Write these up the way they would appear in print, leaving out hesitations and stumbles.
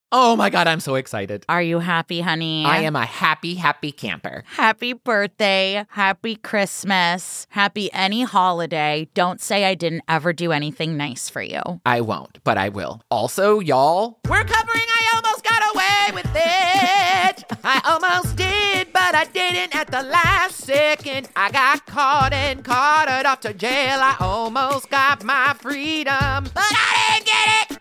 Oh my God, I'm so excited. Are you happy, honey? I am a happy, happy camper. Happy birthday. Happy Christmas. Happy any holiday. Don't say I didn't ever do anything nice for you. I won't, but I will. Also, y'all, we're covering I Almost Got Away with It. I almost did, but I didn't at the last second. I got caught and carted off to jail. I almost got my freedom, but I didn't get it.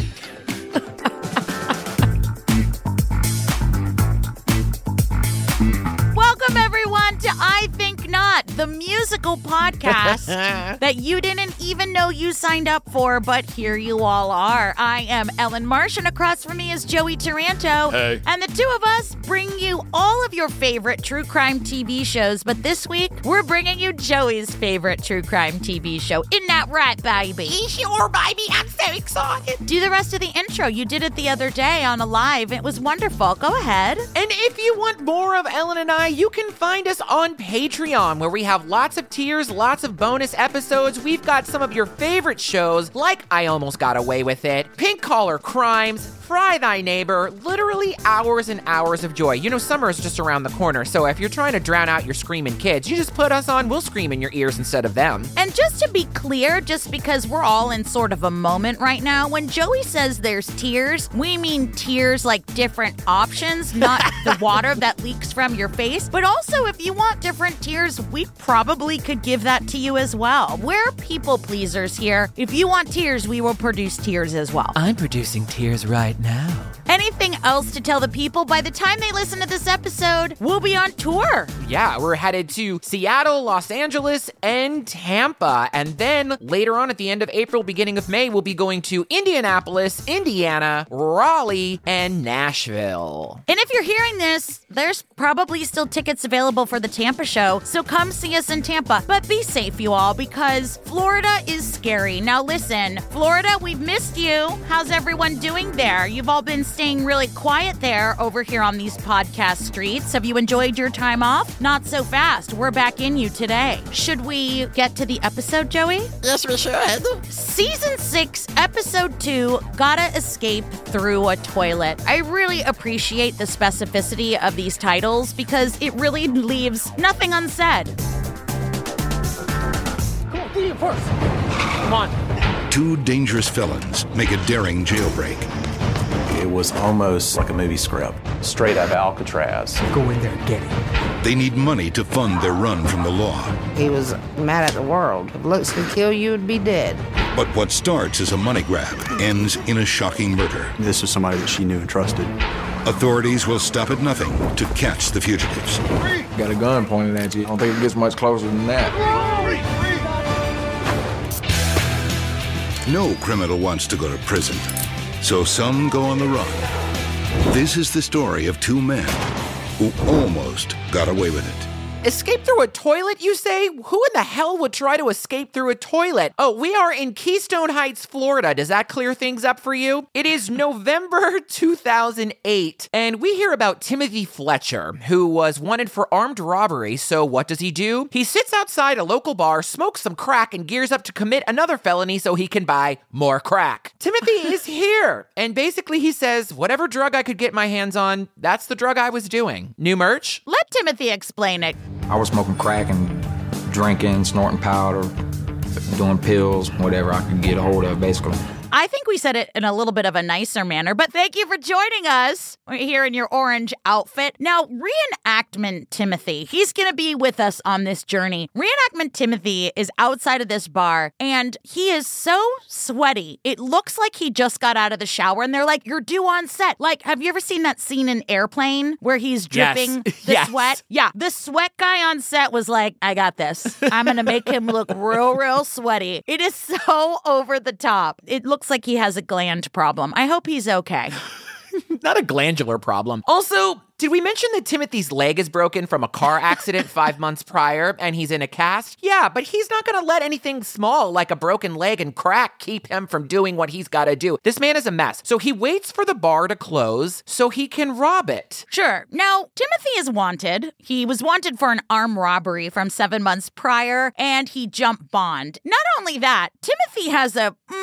Welcome, everyone, to I Think Not, the musical podcast that you didn't even know you signed up for, but here you all are. I am Ellen Marsh, and across from me is Joey Taranto. Hey. And the two of us bring you all of your favorite true crime TV shows, but this week, we're bringing you Joey's favorite true crime TV show. Isn't that right, baby? Sure, baby. I'm so excited. Do the rest of the intro. You did it the other day on a live. It was wonderful. Go ahead. And if you want more of Ellen and I, you can find us on Patreon, where we have lots of tiers, lots of bonus episodes. We've got some of your favorite shows, like I Almost Got Away with It, Pink Collar Crimes, Fry Thy Neighbor, literally hours and hours of joy. You know, summer is just around the corner, so if you're trying to drown out your screaming kids, you just put us on, we'll scream in your ears instead of them. And just to be clear, just because we're all in sort of a moment right now, when Joey says there's tiers, we mean tiers like different options, not the water that leaks from your face. But also, if you want different tiers, we probably could give that to you as well. We're people pleasers here. If you want tiers, we will produce tiers as well. I'm producing tears right now. Anything else to tell the people? By the time they listen to this episode, we'll be on tour. Yeah, we're headed to Seattle, Los Angeles, and Tampa. And then later on at the end of April, beginning of May, we'll be going to Indianapolis, Indiana, Raleigh, and Nashville. And if you're hearing this, there's probably still tickets available for the Tampa show, so come see us in Tampa. But be safe, you all, because Florida is scary. Now listen, Florida, we've missed you. How's everyone doing there? You've all been staying really quiet there over here on these podcast streets. Have you enjoyed your time off? Not so fast. We're back in you today. Should we get to the episode, Joey? Yes, we should. Season 6, Episode 2, Gotta Escape Through a Toilet. I really appreciate the specificity of these titles because it really leaves nothing unsaid. Come on, do you first. Come on. Two dangerous felons make a daring jailbreak. It was almost like a movie script. Straight out of Alcatraz. Go in there and get him. They need money to fund their run from the law. He was mad at the world. If looks could kill you, you'd be dead. But what starts as a money grab ends in a shocking murder. This was somebody that she knew and trusted. Authorities will stop at nothing to catch the fugitives. Got a gun pointed at you. I don't think it gets much closer than that. No criminal wants to go to prison, so some go on the run. This is the story of two men who almost got away with it. Escape through a toilet, you say? Who in the hell would try to escape through a toilet? Oh, we are in Keystone Heights, Florida. Does that clear things up for you? It is November 2008, and we hear about Timothy Fletcher, who was wanted for armed robbery. So what does he do? He sits outside a local bar, smokes some crack, and gears up to commit another felony so he can buy more crack. Timothy is here, and basically he says, whatever drug I could get my hands on, that's the drug I was doing. New merch? Let Timothy explain it. I was smoking crack and drinking, snorting powder, doing pills, whatever I could get a hold of, basically. I think we said it in a little bit of a nicer manner, but thank you for joining us. We're here in your orange outfit. Now, Reenactment Timothy, he's going to be with us on this journey. Reenactment Timothy is outside of this bar, and he is so sweaty. It looks like he just got out of the shower, and they're like, you're due on set. Like, have you ever seen that scene in Airplane where he's dripping the sweat? Yeah, the sweat guy on set was like, I got this. I'm going to make him look real sweaty. It is so over the top. It looks like he has a gland problem. I hope he's okay. Not a glandular problem. Also, did we mention that Timothy's leg is broken from a car accident 5 months prior and he's in a cast? Yeah, but he's not going to let anything small like a broken leg and crack keep him from doing what he's got to do. This man is a mess. So he waits for the bar to close so he can rob it. Sure. Now, Timothy is wanted. He was wanted for an armed robbery from 7 months prior, and he jumped bond. Not only that, Timothy has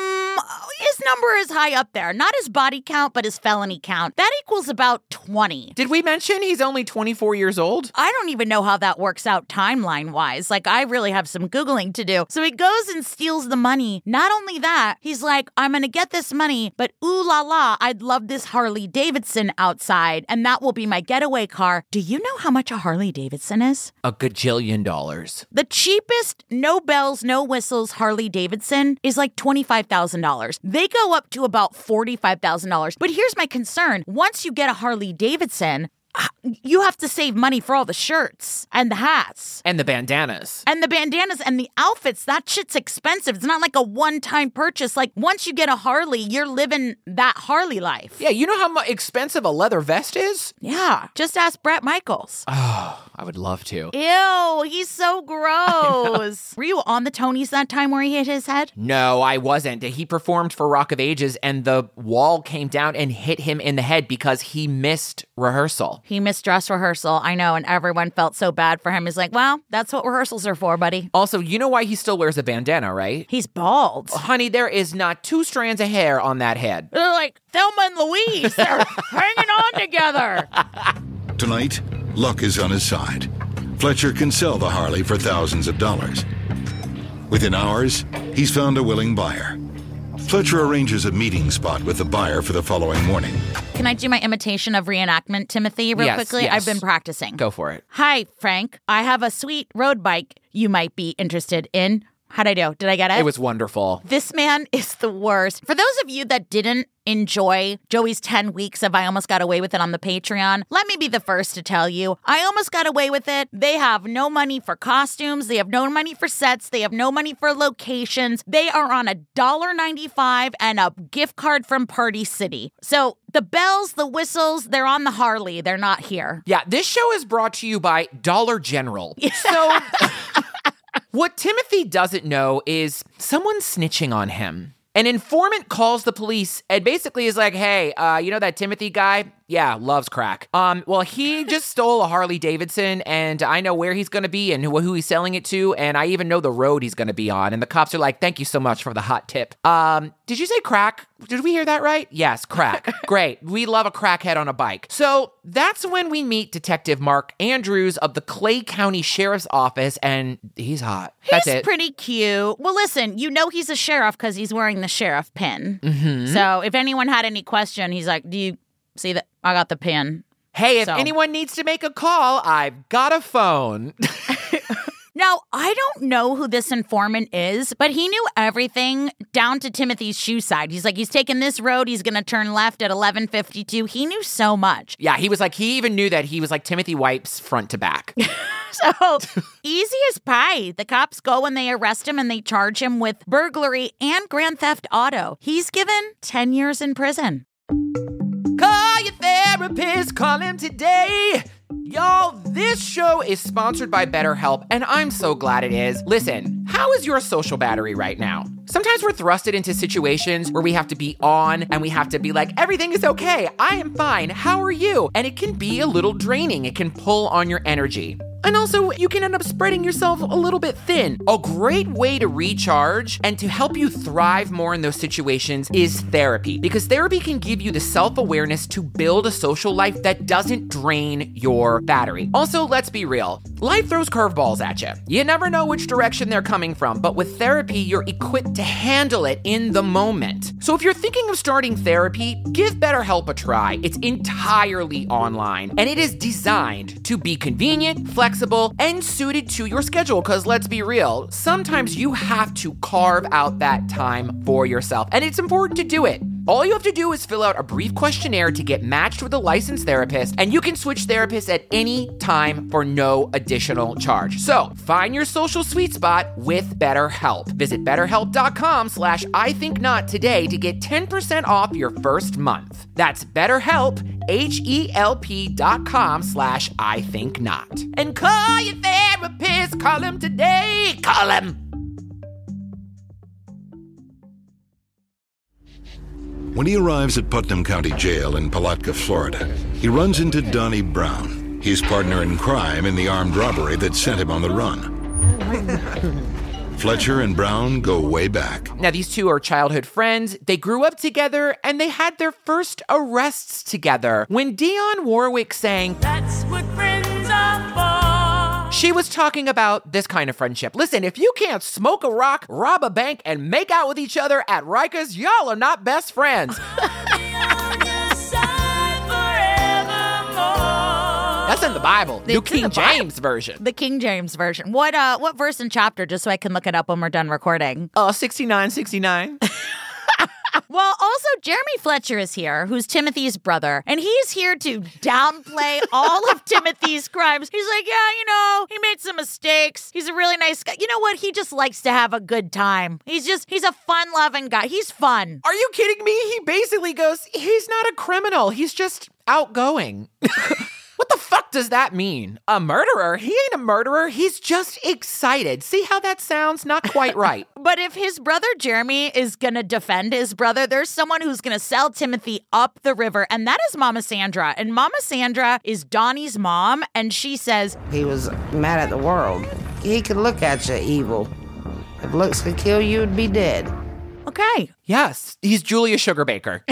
his number is high up there. Not his body count, but his felony count. That equals about 20. Did we mention he's only 24 years old? I don't even know how that works out timeline-wise. Like, I really have some Googling to do. So he goes and steals the money. Not only that, he's like, I'm going to get this money, but ooh la la, I'd love this Harley Davidson outside, and that will be my getaway car. Do you know how much a Harley Davidson is? $1 gajillion. The cheapest, no bells, no whistles Harley Davidson is like $25,000. They go up to about $45,000. But here's my concern. Once you get a Harley Davidson, you have to save money for all the shirts and the hats. And the bandanas. And the bandanas and the outfits. That shit's expensive. It's not like a one-time purchase. Like, once you get a Harley, you're living that Harley life. Yeah, you know how expensive a leather vest is? Yeah. Just ask Bret Michaels. Oh, I would love to. Ew, he's so gross. Were you on the Tonys that time where he hit his head? No, I wasn't. He performed for Rock of Ages and the wall came down and hit him in the head because he missed rehearsal. He missed dress rehearsal, I know, and everyone felt so bad for him. He's like, well, that's what rehearsals are for, buddy. Also, you know why he still wears a bandana, right? He's bald. Honey, there is not 2 strands of hair on that head. They're like Thelma and Louise. They're hanging on together. Tonight, luck is on his side. Fletcher can sell the Harley for thousands of dollars. Within hours, he's found a willing buyer. Fletcher arranges a meeting spot with the buyer for the following morning. Can I do my imitation of reenactment, Timothy, real quickly? Yes. I've been practicing. Go for it. Hi, Frank. I have a sweet road bike you might be interested in. How'd I do? Did I get it? It was wonderful. This man is the worst. For those of you that didn't enjoy Joey's 10 weeks of I Almost Got Away With It on the Patreon, let me be the first to tell you, I almost got away with it. They have no money for costumes. They have no money for sets. They have no money for locations. They are on $1.95 and a gift card from Party City. So the bells, the whistles, they're on the Harley. They're not here. Yeah, this show is brought to you by Dollar General. So what Timothy doesn't know is someone's snitching on him. An informant calls the police and basically is like, hey, you know that Timothy guy? Yeah, loves crack. Well, he just stole a Harley Davidson, and I know where he's going to be and who he's selling it to, and I even know the road he's going to be on. And the cops are like, thank you so much for the hot tip. Did you say crack? Did we hear that right? Yes, crack. Great. We love a crackhead on a bike. So that's when we meet Detective Mark Andrews of the Clay County Sheriff's Office, and he's hot. That's it. He's pretty cute. Well, listen, you know he's a sheriff because he's wearing the sheriff pin. Mm-hmm. So if anyone had any question, he's like, do you see that? I got the pin. Hey, if anyone needs to make a call, I've got a phone. Now, I don't know who this informant is, but he knew everything down to Timothy's shoe side. He's like, he's taking this road. He's going to turn left at 11:52. He knew so much. Yeah, he even knew that he was like Timothy Wipes front to back. So easy as pie. The cops go and they arrest him and they charge him with burglary and grand theft auto. He's given 10 years in prison. Call your therapist, call him today. Y'all, this show is sponsored by BetterHelp, and I'm so glad it is. Listen, how is your social battery right now? Sometimes we're thrusted into situations where we have to be on and we have to be like, everything is okay, I am fine, how are you? And it can be a little draining. It can pull on your energy. And also, you can end up spreading yourself a little bit thin. A great way to recharge and to help you thrive more in those situations is therapy. Because therapy can give you the self-awareness to build a social life that doesn't drain your battery. Also, let's be real. Life throws curveballs at you. You never know which direction they're coming from, but with therapy, you're equipped to handle it in the moment. So if you're thinking of starting therapy, give BetterHelp a try. It's entirely online, and it is designed to be convenient, flexible, and suited to your schedule, because let's be real, sometimes you have to carve out that time for yourself, and it's important to do it. All you have to do is fill out a brief questionnaire to get matched with a licensed therapist, and you can switch therapists at any time for no additional charge. So find your social sweet spot with BetterHelp. Visit BetterHelp.com/IThinkNot today to get 10% off your first month. That's BetterHelp, HELP.com/IThinkNot. And call your therapist, call him today, call him. When he arrives at Putnam County Jail in Palatka, Florida, he runs into Donnie Brown, his partner in crime in the armed robbery that sent him on the run. Fletcher and Brown go way back. Now, these two are childhood friends. They grew up together, and they had their first arrests together when Dionne Warwick sang, "That's what friends are for." She was talking about this kind of friendship. Listen, if you can't smoke a rock, rob a bank, and make out with each other at Rikers, y'all are not best friends. That's in the Bible. New King James Version. The King James Version. What verse and chapter, just so I can look it up when we're done recording? 69. Well, also, Jeremy Fletcher is here, who's Timothy's brother, and he's here to downplay all of Timothy's crimes. He's like, yeah, he made some mistakes. He's a really nice guy. You know what? He just likes to have a good time. He's a fun-loving guy. He's fun. Are you kidding me? He basically goes, he's not a criminal. He's just outgoing. What the fuck does that mean? A murderer? He ain't a murderer. He's just excited. See how that sounds? Not quite right. But if his brother Jeremy is going to defend his brother, there's someone who's going to sell Timothy up the river, and that is Mama Sandra. And Mama Sandra is Donnie's mom, and she says, He was mad at the world. He could look at you evil. If looks could kill you, you'd be dead. Okay. Yes, he's Julia Sugarbaker.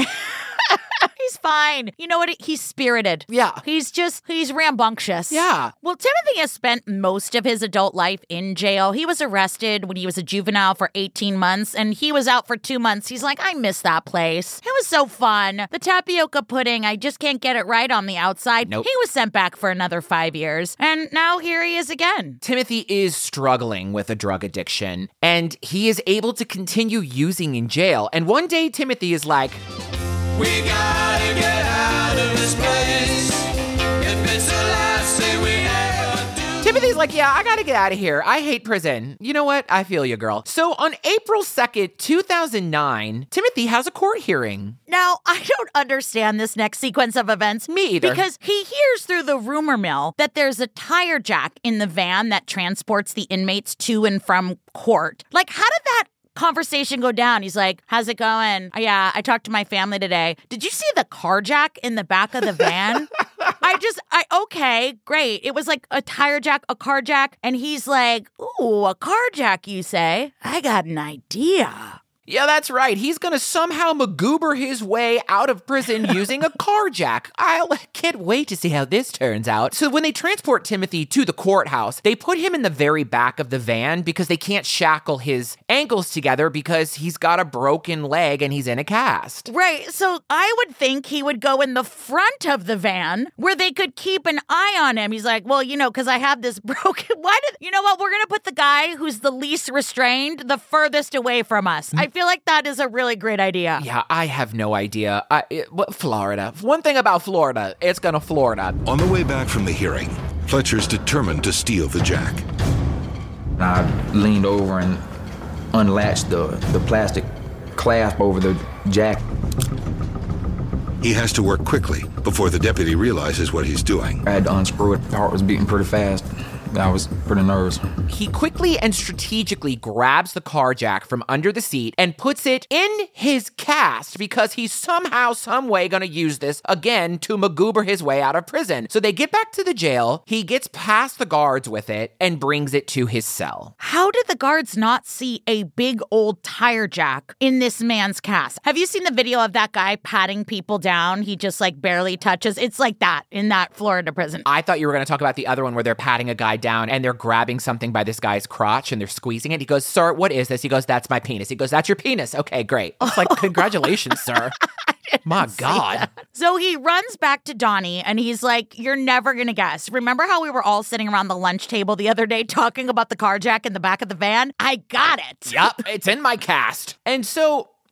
He's fine. You know what? He's spirited. Yeah. He's rambunctious. Yeah. Well, Timothy has spent most of his adult life in jail. He was arrested when he was a juvenile for 18 months, and he was out for 2 months. He's like, I miss that place. It was so fun. The tapioca pudding, I just can't get it right on the outside. Nope. He was sent back for another 5 years, and now here he is again. Timothy is struggling with a drug addiction, and he is able to continue using in jail. And one day, Timothy is like, we gotta get out of this place. If it's the last thing we ever do. Timothy's like, yeah, I gotta get out of here. I hate prison. You know what? I feel you, girl. So on April 2nd, 2009, Timothy has a court hearing. Now, I don't understand this next sequence of events. Me either. Because he hears through the rumor mill that there's a tire jack in the van that transports the inmates to and from court. Like, how did that conversation go down? He's like, how's it going? Yeah, I talked to my family today. Did you see the car jack in the back of the van? Okay, great. It was like a tire jack, a car jack. And he's like, ooh, a car jack, you say? I got an idea. Yeah, that's right. He's going to somehow magoober his way out of prison using a car jack. I can't wait to see how this turns out. So when they transport Timothy to the courthouse, they put him in the very back of the van because they can't shackle his ankles together because he's got a broken leg and he's in a cast. Right. So I would think he would go in the front of the van where they could keep an eye on him. He's like, well, because I have this broken... You know what? We're going to put the guy who's the least restrained the furthest away from us. I feel like that is a really great idea. Yeah, I have no idea. Florida. One thing about Florida, it's gonna Florida. On the way back from the hearing, Fletcher's determined to steal the jack. I leaned over and unlatched the plastic clasp over the jack. He has to work quickly before the deputy realizes what he's doing. I had to unscrew it. My heart was beating pretty fast. I was pretty nervous. He quickly and strategically grabs the car jack from under the seat and puts it in his cast because he's somehow, some way going to use this again to magoober his way out of prison. So they get back to the jail. He gets past the guards with it and brings it to his cell. How did the guards not see a big old tire jack in this man's cast? Have you seen the video of that guy patting people down? He just barely touches. It's like that in that Florida prison. I thought you were going to talk about the other one where they're patting a guy down and they're grabbing something by this guy's crotch and they're squeezing it. He goes, sir, what is this? He goes, that's my penis. He goes, that's your penis. Okay, great. It's like, congratulations, sir. My God. So he runs back to Donnie and he's like, you're never going to guess. Remember how we were all sitting around the lunch table the other day talking about the car jack in the back of the van? I got it. Yup, it's in my cast. And so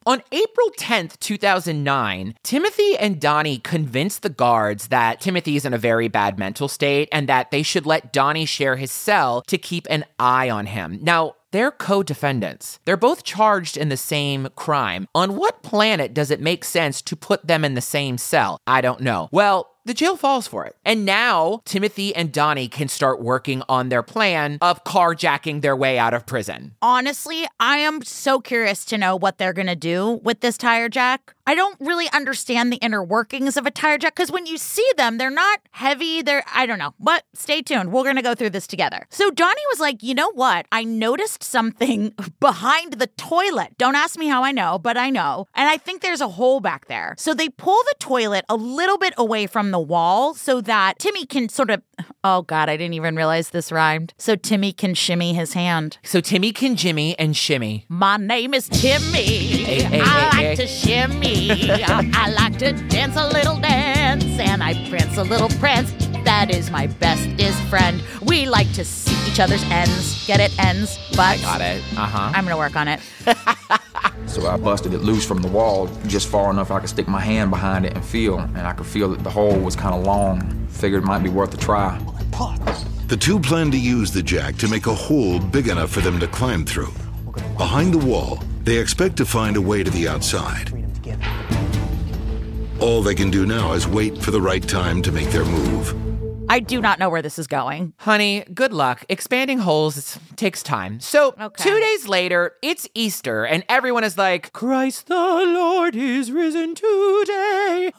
On April 10th, 2009, Timothy and Donnie convinced the guards that Timothy is in a very bad mental state and that they should let Donnie share his cell to keep an eye on him. Now, they're co-defendants. They're both charged in the same crime. On what planet does it make sense to put them in the same cell? I don't know. Well, the jail falls for it. And now Timothy and Donnie can start working on their plan of carjacking their way out of prison. Honestly, I am so curious to know what they're going to do with this tire jack. I don't really understand the inner workings of a tire jack because when you see them, they're not heavy. I don't know. But stay tuned. We're going to go through this together. So Donnie was like, you know what? I noticed something behind the toilet. Don't ask me how I know, but I know. And I think there's a hole back there. So they pull the toilet a little bit away from the wall so that Timmy can sort of, oh God, I didn't even realize this rhymed. So Timmy can shimmy his hand. So Timmy can jimmy and shimmy. My name is Timmy. I like to shimmy. I like to dance a little dance, and I prance a little prance. That is my bestest friend. We like to see each other's ends. Get it? Ends. But I got it. I'm going to work on it. So I busted it loose from the wall just far enough I could stick my hand behind it and feel. And I could feel that the hole was kind of long. Figured it might be worth a try. The two plan to use the jack to make a hole big enough for them to climb through. Behind the wall, they expect to find a way to the outside. All they can do now is wait for the right time to make their move. I do not know where this is going. Honey, good luck. Expanding holes takes time. So, 2 days later, it's Easter, and everyone is like, Christ the Lord is risen today.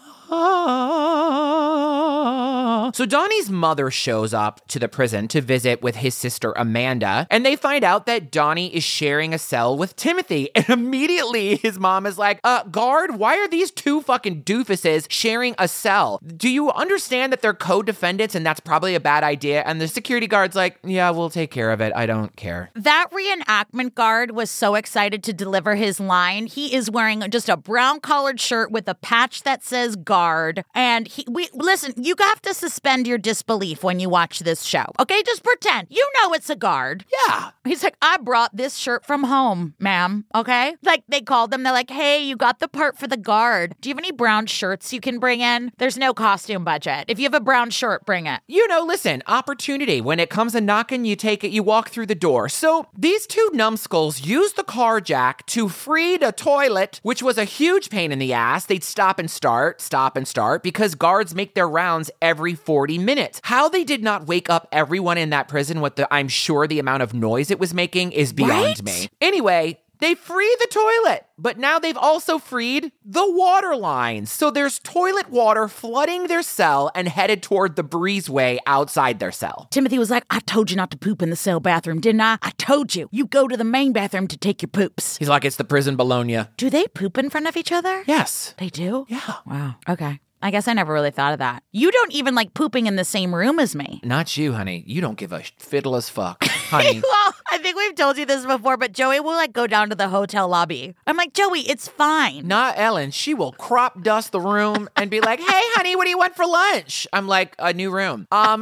So Donnie's mother shows up to the prison to visit with his sister Amanda, and they find out that Donnie is sharing a cell with Timothy. And immediately his mom is like, guard, why are these two fucking doofuses sharing a cell? Do you understand that they're co-defendants and that's probably a bad idea? And the security guard's like, yeah, we'll take care of it. I don't care. That reenactment guard was so excited to deliver his line. He is wearing just a brown collared shirt with a patch that says guard. And listen, you have to suspend your disbelief when you watch this show. Okay, just pretend. You know it's a guard. Yeah. He's like, I brought this shirt from home, ma'am. Okay? Like they called them. They're like, hey, you got the part for the guard. Do you have any brown shirts you can bring in? There's no costume budget. If you have a brown shirt, bring it. You know, listen, opportunity. When it comes a knocking, you take it, you walk through the door. So these two numbskulls used the car jack to free the toilet, which was a huge pain in the ass. They'd stop and start, because guards make their rounds every 40 minutes. How they did not wake up everyone in that prison with I'm sure the amount of noise it was making is beyond me. Anyway, they free the toilet, but now they've also freed the water lines. So there's toilet water flooding their cell and headed toward the breezeway outside their cell. Timothy was like, I told you not to poop in the cell bathroom, didn't I? I told you. You go to the main bathroom to take your poops. He's like, it's the prison Bologna. Do they poop in front of each other? Yes. They do? Yeah. Wow. Okay. I guess I never really thought of that. You don't even like pooping in the same room as me. Not you, honey. You don't give a fiddle as fuck, honey. Well, I think we've told you this before, but Joey will like go down to the hotel lobby. I'm like, Joey, it's fine. Not Ellen. She will crop dust the room and be like, hey, honey, what do you want for lunch? I'm like, a new room. A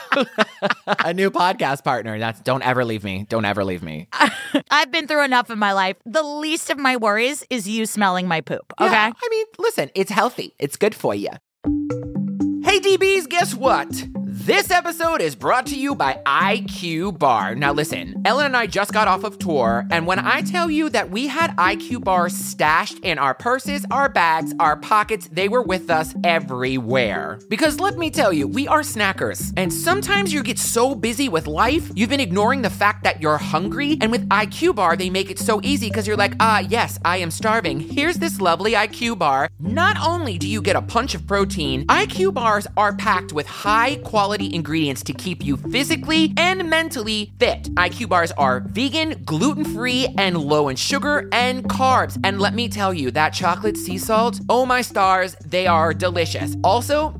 new podcast partner. Don't ever leave me. Don't ever leave me. I've been through enough in my life. The least of my worries is you smelling my poop, okay? Yeah, I mean, listen, it's healthy. It's good for you. Hey, DBs, guess what? This episode is brought to you by IQ Bar. Now listen, Ellen and I just got off of tour, and when I tell you that we had IQ Bars stashed in our purses, our bags, our pockets, they were with us everywhere. Because let me tell you, we are snackers, and sometimes you get so busy with life, you've been ignoring the fact that you're hungry, and with IQ Bar, they make it so easy because you're like, yes, I am starving. Here's this lovely IQ Bar. Not only do you get a punch of protein, IQ Bars are packed with high-quality ingredients to keep you physically and mentally fit. IQ Bars are vegan, gluten-free, and low in sugar and carbs. And let me tell you, that chocolate sea salt, oh my stars, they are delicious. Also,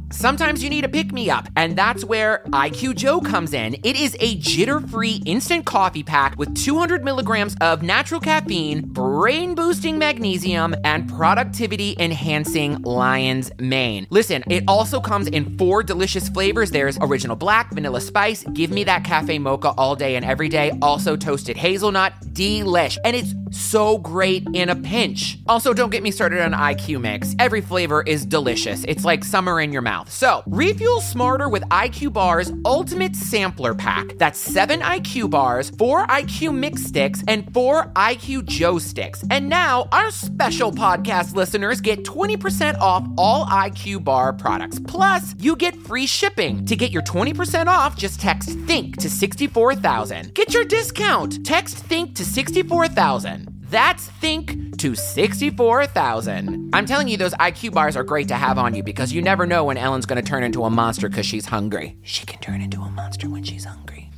Sometimes you need a pick-me-up, and that's where IQ Joe comes in. It is a jitter-free instant coffee pack with 200 milligrams of natural caffeine, brain-boosting magnesium, and productivity-enhancing lion's mane. Listen, it also comes in 4 delicious flavors. There's original black, vanilla spice, give me that cafe mocha all day and every day, also toasted hazelnut, delish. And it's so great in a pinch. Also, don't get me started on IQ Mix. Every flavor is delicious. It's like summer in your mouth. So, refuel smarter with IQ Bar's Ultimate Sampler Pack. That's 7 IQ bars, 4 IQ Mix sticks, and 4 IQ Joe sticks. And now, our special podcast listeners get 20% off all IQ Bar products. Plus, you get free shipping. To get your 20% off, just text THINK to 64,000. Get your discount. Text THINK to 64,000. That's THINK to 64,000. I'm telling you, those IQ bars are great to have on you because you never know when Ellen's going to turn into a monster because she's hungry. She can turn into a monster when she's hungry.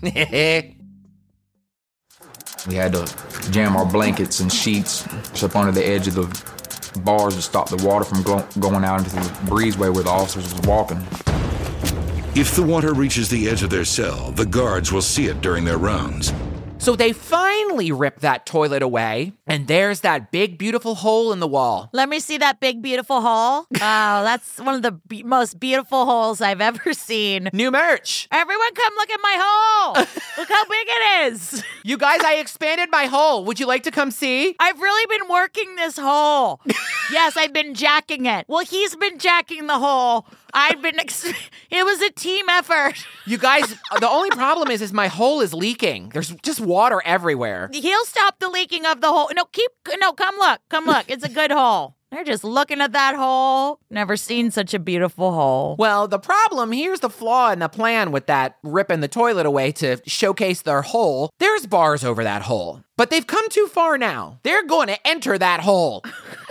We had to jam our blankets and sheets up under the edge of the bars to stop the water from going out into the breezeway where the officers was walking. If the water reaches the edge of their cell, the guards will see it during their rounds. So they finally rip that toilet away, and there's that big, beautiful hole in the wall. Let me see that big, beautiful hole. Wow, that's one of the most beautiful holes I've ever seen. New merch. Everyone come look at my hole. Look how big it is. You guys, I expanded my hole. Would you like to come see? I've really been working this hole. Yes, I've been jacking it. Well, he's been jacking the hole. It was a team effort. You guys, the only problem is my hole is leaking. There's just water everywhere. He'll stop the leaking of the hole. Come look. It's a good hole. They're just looking at that hole. Never seen such a beautiful hole. Well, the problem, here's the flaw in the plan with that ripping the toilet away to showcase their hole. There's bars over that hole, but they've come too far now. They're going to enter that hole.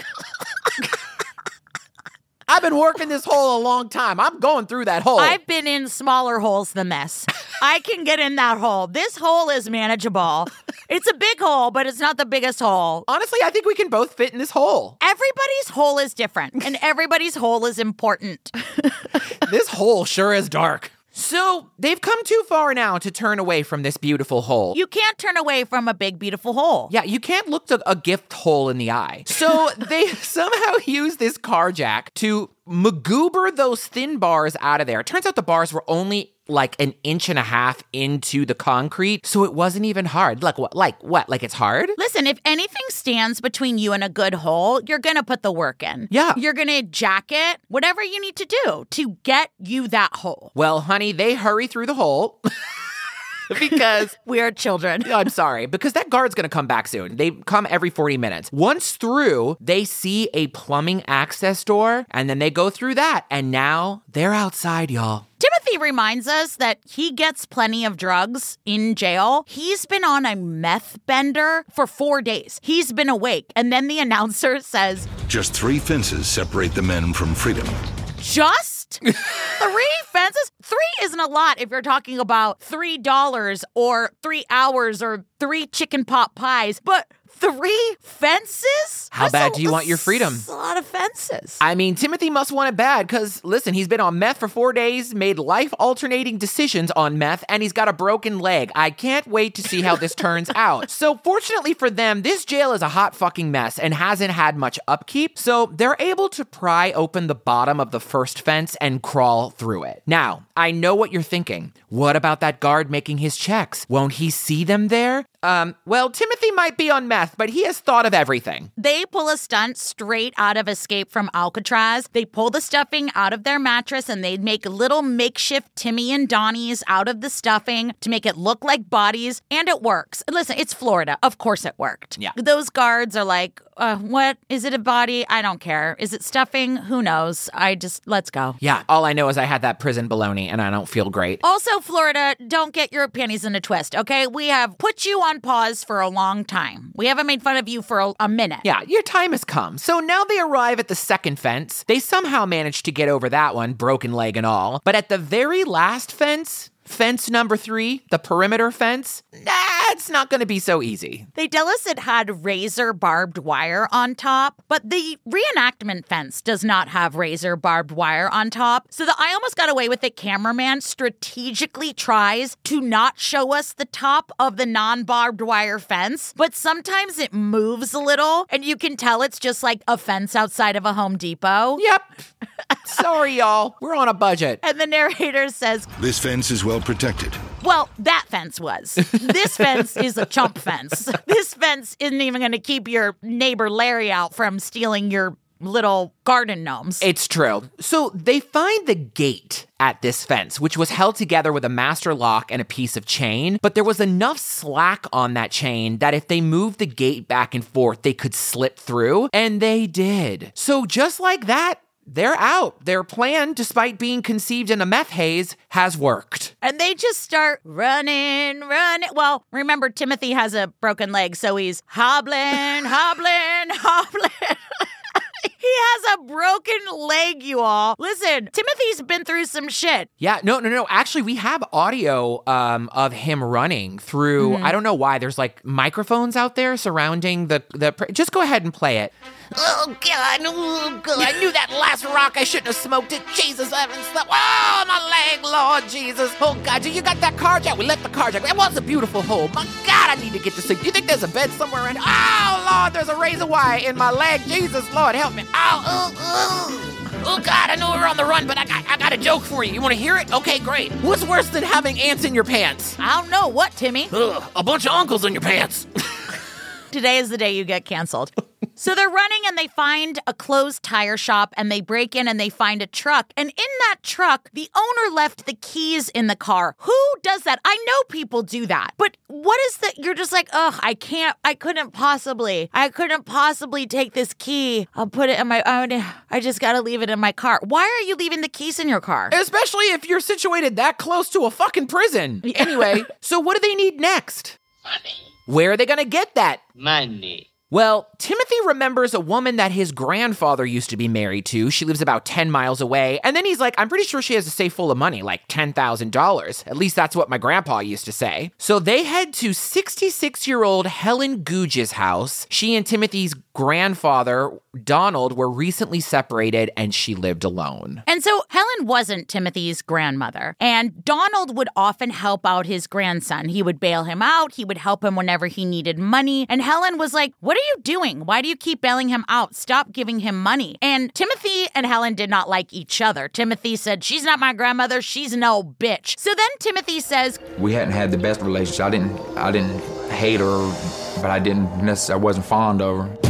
I've been working this hole a long time. I'm going through that hole. I've been in smaller holes than this. I can get in that hole. This hole is manageable. It's a big hole, but it's not the biggest hole. Honestly, I think we can both fit in this hole. Everybody's hole is different, and everybody's hole is important. This hole sure is dark. So, they've come too far now to turn away from this beautiful hole. You can't turn away from a big, beautiful hole. Yeah, you can't look a gift hole in the eye. So, they somehow use this car jack to magoober those thin bars out of there. It turns out the bars were only like 1.5 inches into the concrete, so it wasn't even hard. Like what? Like it's hard? Listen, if anything stands between you and a good hole, you're gonna put the work in. Yeah. You're gonna jack it, whatever you need to do to get you that hole. Well, honey, they hurry through the hole. Because we are children. I'm sorry, because that guard's gonna come back soon. They come every 40 minutes. Once through, they see a plumbing access door, and then they go through that, and now they're outside, y'all. Timothy reminds us that he gets plenty of drugs in jail. He's been on a meth bender for 4 days. He's been awake. And then the announcer says, Just 3 fences separate the men from freedom. Just 3 fences? 3 isn't a lot if you're talking about $3 or 3 hours or 3 chicken pot pies, but 3 fences? How bad do you want your freedom? That's a lot of fences. I mean, Timothy must want it bad because, listen, he's been on meth for 4 days, made life-alternating decisions on meth, and he's got a broken leg. I can't wait to see how this turns out. So fortunately for them, this jail is a hot fucking mess and hasn't had much upkeep, so they're able to pry open the bottom of the first fence and crawl through it. Now, I know what you're thinking. What about that guard making his checks? Won't he see them there? Well, Timothy might be on meth, but he has thought of everything. They pull a stunt straight out of Escape from Alcatraz. They pull the stuffing out of their mattress and they make little makeshift Timmy and Donnies out of the stuffing to make it look like bodies, and it works. Listen, it's Florida. Of course it worked. Yeah. Those guards are like, what? Is it a body? I don't care. Is it stuffing? Who knows? Let's go. Yeah, all I know is I had that prison bologna and I don't feel great. Also, Florida, don't get your panties in a twist, okay? We have put you on pause for a long time. We haven't made fun of you for a minute. Yeah, your time has come. So now they arrive at the second fence. They somehow manage to get over that one, broken leg and all. But at the very last fence number 3, the perimeter fence, it's not going to be so easy. They tell us it had razor barbed wire on top, but the reenactment fence does not have razor barbed wire on top. So the I Almost Got Away with It cameraman strategically tries to not show us the top of the non-barbed wire fence, but sometimes it moves a little, and you can tell it's just like a fence outside of a Home Depot. Yep. Sorry, y'all. We're on a budget. And the narrator says, This fence is well protected. well, that fence was. This fence is a chump fence. This fence isn't even going to keep your neighbor Larry out from stealing your little garden gnomes. It's true. So they find the gate at this fence, which was held together with a master lock and a piece of chain, but there was enough slack on that chain that if they moved the gate back and forth, they could slip through, and they did. So just like that, they're out. Their plan, despite being conceived in a meth haze, has worked. And they just start running. Well, remember, Timothy has a broken leg, so he's hobbling. He has a broken leg, you all. Listen, Timothy's been through some shit. Yeah, no. Actually, we have audio of him running through, I don't know why, there's like microphones out there surrounding the just go ahead and play it. Oh, God, I knew that last rock. I shouldn't have smoked it. Jesus, I haven't slept. Oh, my leg, Lord Jesus. Oh, God, you got that car jack? We left the car jack. That was a beautiful hole. My God, I need to get to sleep. Do you think there's a bed somewhere around? Oh, Lord, there's a razor wire in my leg. Jesus, Lord, help me. Oh, God, I know we're on the run, but I got a joke for you. You want to hear it? Okay, great. What's worse than having ants in your pants? I don't know. What, Timmy? A bunch of uncles in your pants. Today is the day you get canceled. So they're running and they find a closed tire shop and they break in and they find a truck. And in that truck, the owner left the keys in the car. Who does that? I know people do that. But what is that? You're just like, I couldn't possibly take this key. I'll put it in I just got to leave it in my car. Why are you leaving the keys in your car? Especially if you're situated that close to a fucking prison. Anyway, so what do they need next? Money. Where are they going to get that? Money. Well, Timothy remembers a woman that his grandfather used to be married to. She lives about 10 miles away. And then he's like, I'm pretty sure she has a safe full of money, like $10,000. At least that's what my grandpa used to say. So they head to 66-year-old Helen Googe's house. She and Timothy's grandfather, Donald, were recently separated and she lived alone. And so Helen wasn't Timothy's grandmother. And Donald would often help out his grandson. He would bail him out. He would help him whenever he needed money. And Helen was like, what are you doing? Why do you keep bailing him out? Stop giving him money. And Timothy and Helen did not like each other. Timothy said, she's not my grandmother. She's no bitch. So then Timothy says, we hadn't had the best relationship. I didn't hate her, but I wasn't fond of her.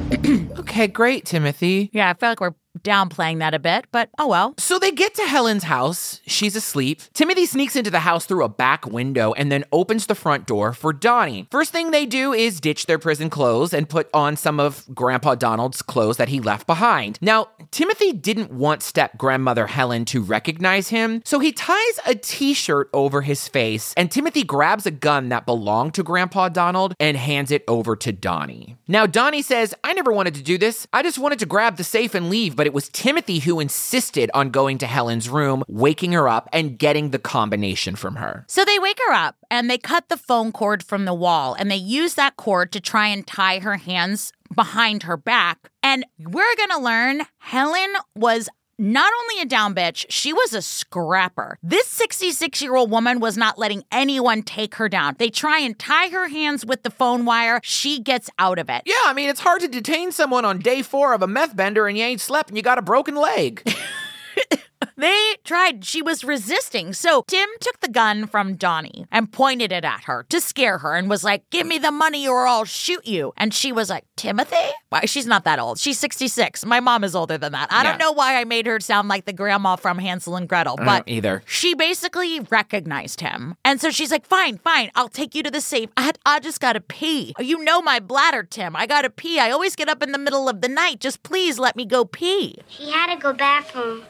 Okay, great, Timothy. Yeah, I feel like we're downplaying that a bit, but oh well. So they get to Helen's house. She's asleep. Timothy sneaks into the house through a back window and then opens the front door for Donnie. First thing they do is ditch their prison clothes and put on some of Grandpa Donald's clothes that he left behind. Now, Timothy didn't want step-grandmother Helen to recognize him, so he ties a t-shirt over his face, and Timothy grabs a gun that belonged to Grandpa Donald and hands it over to Donnie. Now, Donnie says, I never wanted to do this. I just wanted to grab the safe and leave, but it was Timothy who insisted on going to Helen's room, waking her up, and getting the combination from her. So they wake her up, and they cut the phone cord from the wall, and they use that cord to try and tie her hands behind her back. And we're gonna learn Helen was not only a down bitch, she was a scrapper. This 66-year-old woman was not letting anyone take her down. They try and tie her hands with the phone wire. She gets out of it. Yeah, I mean, it's hard to detain someone on day 4 of a meth bender and you ain't slept and you got a broken leg. They tried. She was resisting. So Tim took the gun from Donnie and pointed it at her to scare her and was like, give me the money or I'll shoot you. And she was like, Timothy? Why? She's not that old. She's 66. My mom is older than that. I don't know why I made her sound like the grandma from Hansel and Gretel, but either. She basically recognized him. And so she's like, fine, I'll take you to the safe. I just gotta pee. You know my bladder, Tim. I gotta pee. I always get up in the middle of the night. Just please let me go pee. She had to go bathroom.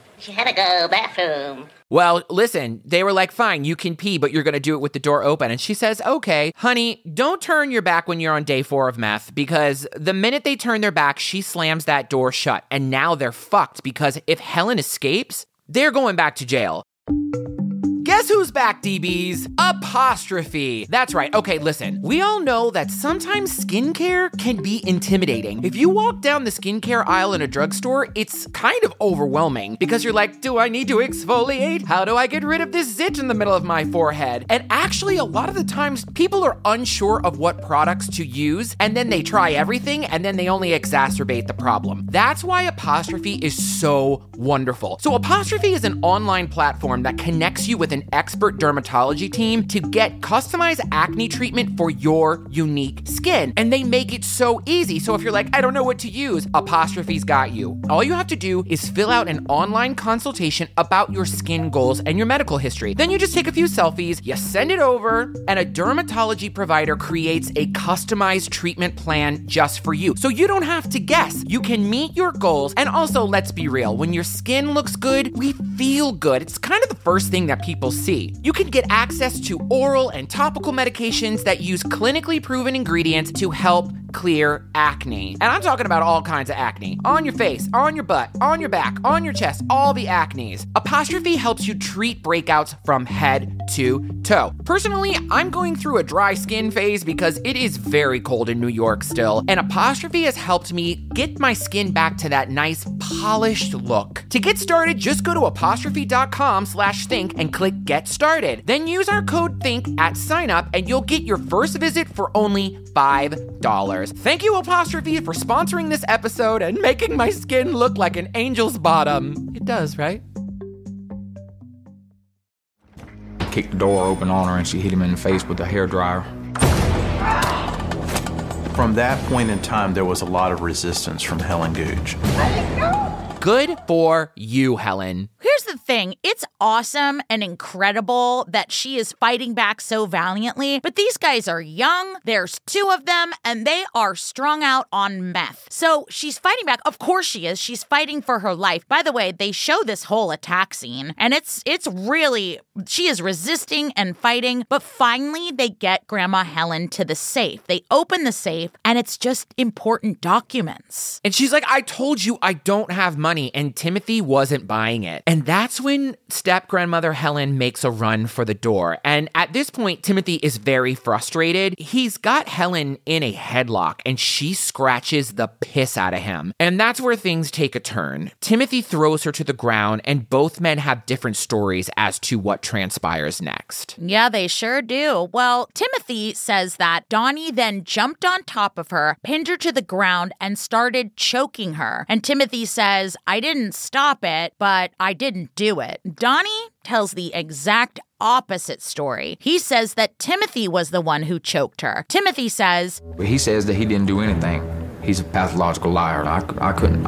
Well, listen, they were like, fine, you can pee, but you're going to do it with the door open. And she says, okay, honey, don't turn your back when you're on day 4 of meth, because the minute they turn their back, she slams that door shut. And now they're fucked, because if Helen escapes, they're going back to jail. Guess Guess who's back, DBs? Apostrophe. That's right. Okay, listen. We all know that sometimes skincare can be intimidating. If you walk down the skincare aisle in a drugstore, it's kind of overwhelming because you're like, do I need to exfoliate? How do I get rid of this zit in the middle of my forehead? And actually, a lot of the times, people are unsure of what products to use, and then they try everything, and then they only exacerbate the problem. That's why Apostrophe is so wonderful. So Apostrophe is an online platform that connects you with an expert dermatology team to get customized acne treatment for your unique skin. And they make it so easy. So if you're like, I don't know what to use, Apostrophe's got you. All you have to do is fill out an online consultation about your skin goals and your medical history. Then you just take a few selfies, you send it over, and a dermatology provider creates a customized treatment plan just for you. So you don't have to guess. You can meet your goals. And also, let's be real, when your skin looks good, we feel good. It's kind of the first thing that people see. You can get access to oral and topical medications that use clinically proven ingredients to help clear acne. And I'm talking about all kinds of acne. On your face, on your butt, on your back, on your chest, all the acnes. Apostrophe helps you treat breakouts from head to toe. Personally, I'm going through a dry skin phase because it is very cold in New York still, and Apostrophe has helped me get my skin back to that nice polished look. To get started, just go to apostrophe.com/think and click Get Started. Then use our code THINK at sign up and you'll get your first visit for only $5. Thank you, Apostrophe, for sponsoring this episode and making my skin look like an angel's bottom. It does, right? Kicked the door open on her and she hit him in the face with a hairdryer. From that point in time, there was a lot of resistance from Helen Gooch. Good for you, Helen. Here's the thing. It's awesome and incredible that she is fighting back so valiantly, but these guys are young, there's two of them, and they are strung out on meth. So she's fighting back. Of course she is. She's fighting for her life. By the way, they show this whole attack scene, and it's really, she is resisting and fighting, but finally they get Grandma Helen to the safe. They open the safe, and it's just important documents. And she's like, I told you I don't have money, and Timothy wasn't buying it. And that's when step-grandmother Helen makes a run for the door. And at this point, Timothy is very frustrated. He's got Helen in a headlock, and she scratches the piss out of him. And that's where things take a turn. Timothy throws her to the ground, and both men have different stories as to what transpires next. Yeah, they sure do. Well, Timothy says that Donnie then jumped on top of her, pinned her to the ground, and started choking her. And Timothy says, I didn't stop it, but I didn't do it. Donnie tells the exact opposite story. He says that Timothy was the one who choked her. Timothy says, He says that he didn't do anything. He's a pathological liar. I couldn't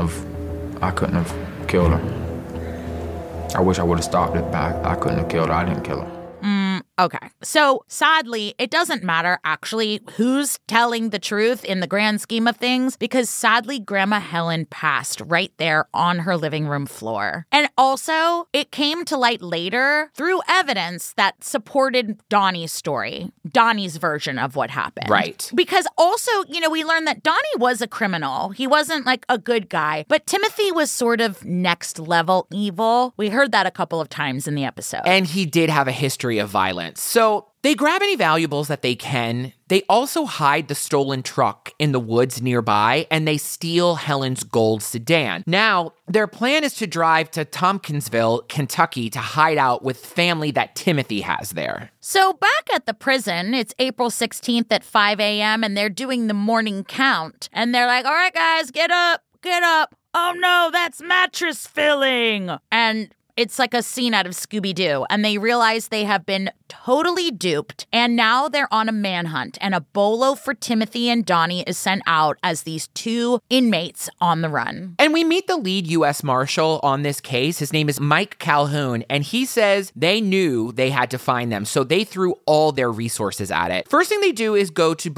have killed her. I wish I would have stopped it, but I couldn't have killed her. I didn't kill her. Okay. So sadly, it doesn't matter actually who's telling the truth in the grand scheme of things, because sadly, Grandma Helen passed right there on her living room floor. And also, it came to light later through evidence that supported Donnie's story, Donnie's version of what happened. Right. Because also, we learned that Donnie was a criminal. He wasn't like a good guy, but Timothy was sort of next level evil. We heard that a couple of times in the episode. And he did have a history of violence. So they grab any valuables that they can. They also hide the stolen truck in the woods nearby, and they steal Helen's gold sedan. Now, their plan is to drive to Tompkinsville, Kentucky, to hide out with family that Timothy has there. So back at the prison, it's April 16th at 5 a.m., and they're doing the morning count. And they're like, all right, guys, get up, get up. Oh, no, that's mattress filling. And it's like a scene out of Scooby-Doo, and they realize they have been totally duped, and now they're on a manhunt, and a bolo for Timothy and Donnie is sent out as these two inmates on the run. And we meet the lead U.S. Marshal on this case. His name is Mike Calhoun, and he says they knew they had to find them, so they threw all their resources at it. First thing they do is go to both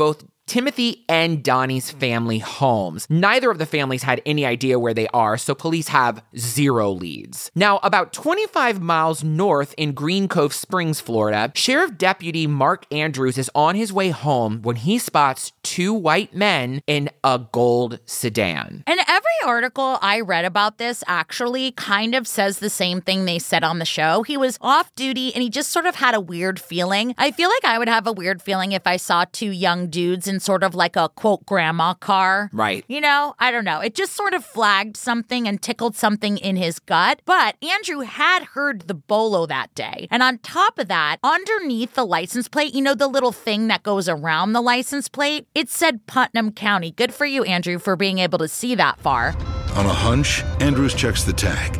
Timothy and Donnie's family homes. Neither of the families had any idea where they are, so police have 0 leads. Now, about 25 miles north in Green Cove Springs, Florida, Sheriff Deputy Mark Andrews is on his way home when he spots 2 white men in a gold sedan. And every article I read about this actually kind of says the same thing they said on the show. He was off duty and he just sort of had a weird feeling. I feel like I would have a weird feeling if I saw 2 young dudes in sort of like a, quote, grandma car. Right. You know, I don't know. It just sort of flagged something and tickled something in his gut. But Andrew had heard the bolo that day. And on top of that, underneath the license plate, you know, the little thing that goes around the license plate, it said Putnam County. Good for you, Andrew, for being able to see that far. On a hunch, Andrews checks the tag.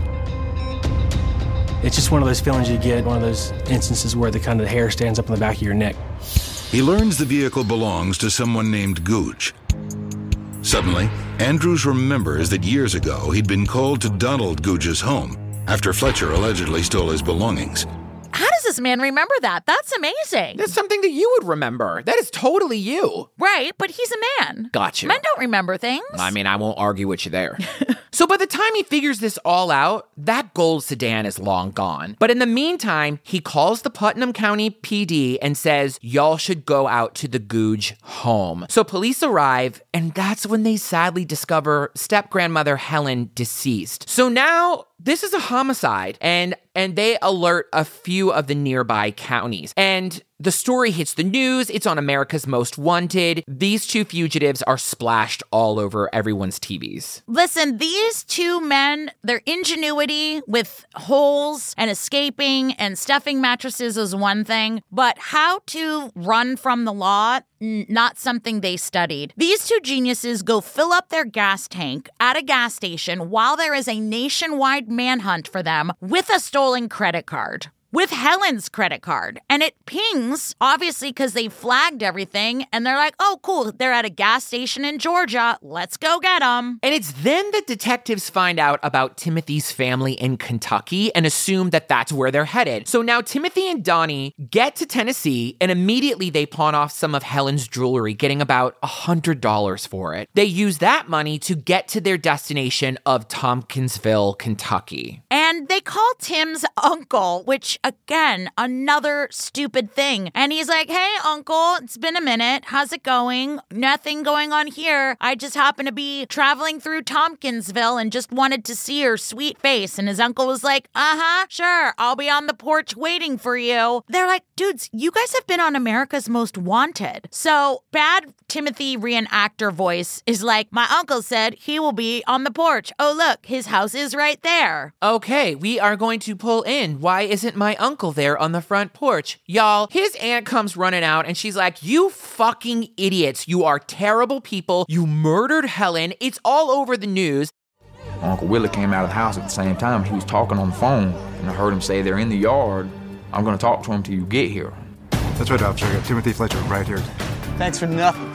It's just one of those feelings you get, one of those instances where the kind of hair stands up on the back of your neck. He learns the vehicle belongs to someone named Gooch. Suddenly, Andrews remembers that years ago he'd been called to Donald Gooch's home after Fletcher allegedly stole his belongings. How does this man remember that? That's amazing. That's something that you would remember. That is totally you. Right, but he's a man. Gotcha. Men don't remember things. I mean, I won't argue with you there. So by the time he figures this all out, that gold sedan is long gone. But in the meantime, he calls the Putnam County PD and says, y'all should go out to the Gooch home. So police arrive, and that's when they sadly discover step-grandmother Helen deceased. So now this is a homicide, and they alert a few of the nearby counties. And the story hits the news. It's on America's Most Wanted. These 2 fugitives are splashed all over everyone's TVs. Listen, these 2 men, their ingenuity with holes and escaping and stuffing mattresses is one thing, but how to run from the law, not something they studied. These 2 geniuses go fill up their gas tank at a gas station while there is a nationwide manhunt for them with a stolen credit card. With Helen's credit card. And it pings, obviously, because they flagged everything. And they're like, oh, cool, they're at a gas station in Georgia. Let's go get them. And it's then that detectives find out about Timothy's family in Kentucky and assume that that's where they're headed. So now Timothy and Donnie get to Tennessee, and immediately they pawn off some of Helen's jewelry, getting about $100 for it. They use that money to get to their destination of Tompkinsville, Kentucky. And they call Tim's uncle, which, again, another stupid thing. And he's like, hey, uncle, it's been a minute. How's it going? Nothing going on here. I just happen to be traveling through Tompkinsville and just wanted to see her sweet face. And his uncle was like, sure, I'll be on the porch waiting for you. They're like, dudes, you guys have been on America's Most Wanted. So bad Timothy reenactor voice is like, my uncle said he will be on the porch. Oh, look, his house is right there. Okay, we are going to pull in. Why isn't my uncle there on the front porch? Y'all, his aunt comes running out and she's like, you fucking idiots. You are terrible people. You murdered Helen. It's all over the news. Uncle Willie came out of the house at the same time. He was talking on the phone, and I heard him say, they're in the yard. I'm going to talk to him till you get here. That's right, officer. I got Timothy Fletcher right here. Thanks for nothing.